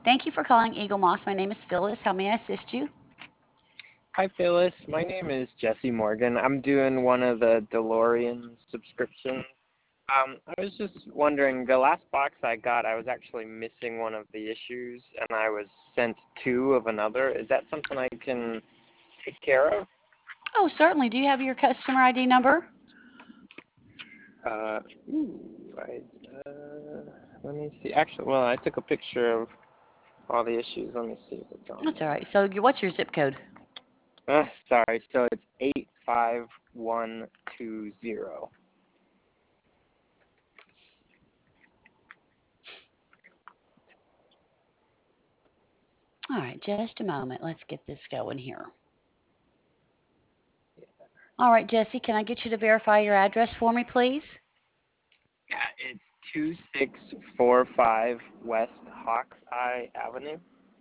Thank you for calling Eagle Moss. My name is Phyllis. How may I assist you? Hi, Phyllis. My name is Jesse Morgan. I'm doing one of the DeLorean subscriptions. I was just wondering, the last box I got, I was actually missing one of the issues, and I was sent two of another. Is that something I can take care of? Oh, certainly. Do you have your customer ID number? Uh, ooh, I, Let me see. Actually, well, I took a picture of all the issues. Let me see if it's on That's all there. right. So, what's your zip code? Sorry. So it's 85120. All right, just a moment. Let's get this going here. All right, Jesse, can I get you to verify your address for me, please? Yeah, it's 2645 West Hawkeye Avenue.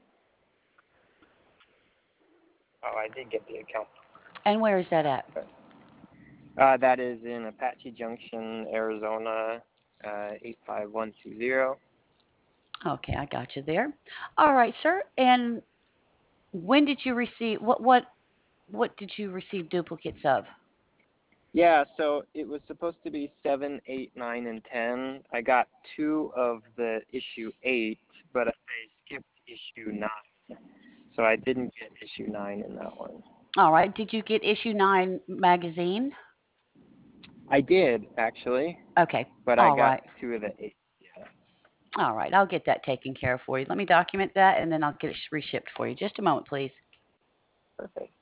Oh, I did get the account. And where is that at? That is in Apache Junction, Arizona, 85120. Okay, I got you there. All right, sir. And when did you receive what did you receive duplicates of? Yeah, so it was supposed to be 7, 8, 9, and 10. I got two of the issue 8, but I skipped issue 9. So I didn't get issue 9 in that one. All right. Did you get issue 9 magazine? I did, actually, Okay. but I All got right. two of the 8. Yeah, All right. I'll get that taken care of for you. Let me document that and then I'll get it reshipped for you. Just a moment, please. perfect.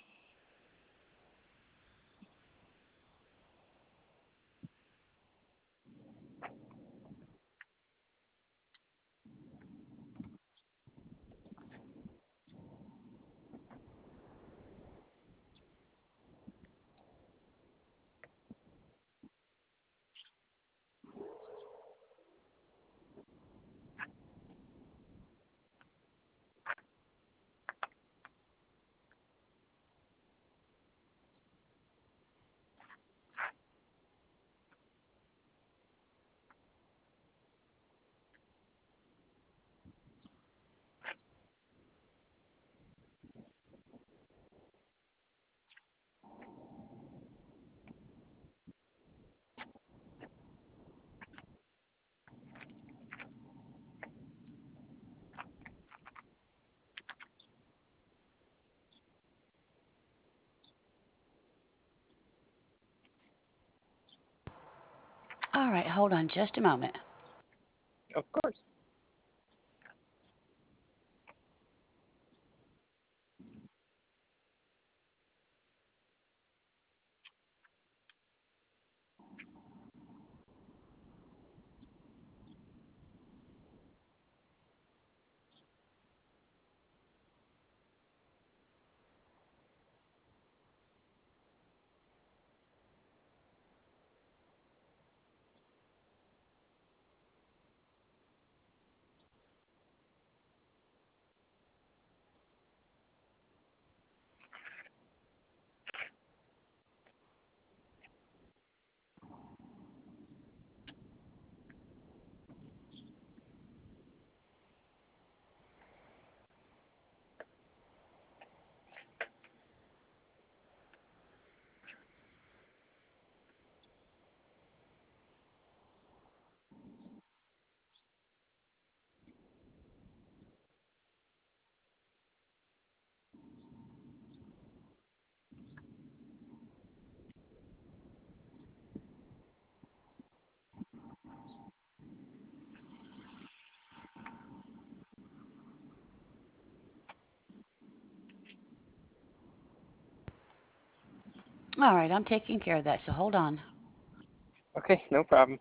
All right. Hold on just a moment. Of course. All right. I'm taking care of that. So hold on. Okay, no problem.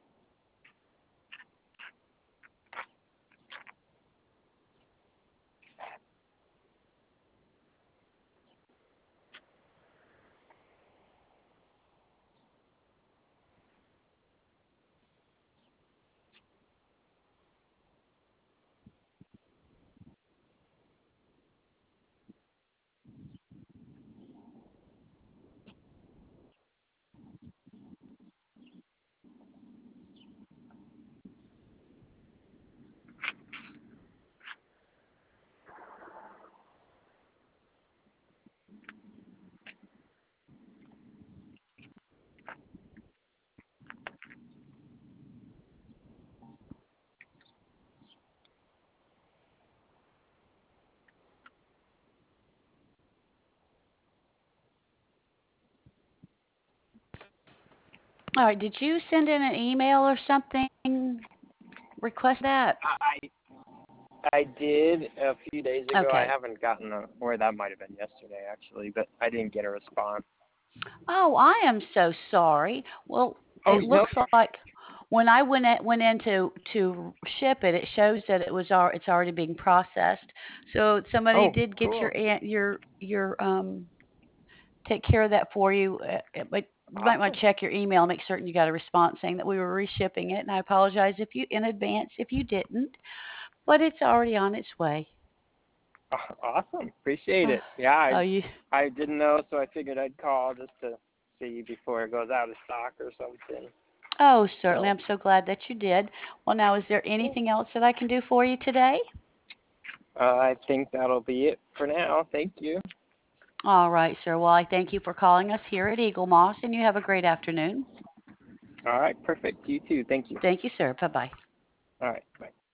All right. Did you send in an email or something? Request that? I did a few days ago. I Okay. haven't gotten a, or that might have been yesterday actually, but I didn't get a response. Oh, I am so sorry. Well, Oh it no. looks like when I went in to ship it, it shows that it's already being processed. So somebody Oh, did get cool. your take care of that for you. But you might want Awesome. to check your email, make certain you got a response saying that we were reshipping it. And I apologize if you in advance if you didn't, but it's already on its way. Awesome. Appreciate Uh, it. Yeah, oh, you. I didn't know, so I figured I'd call just to see before it goes out of stock or something. Oh, certainly. So, I'm so glad that you did. Well, now, is there cool. anything else that I can do for you today? I think that'll be it for now. Thank you. All right, sir. Well, I thank you for calling us here at Eagle Moss, and you have a great afternoon. All right, perfect. You too. Thank you. Thank you, sir. Bye bye. All right, bye.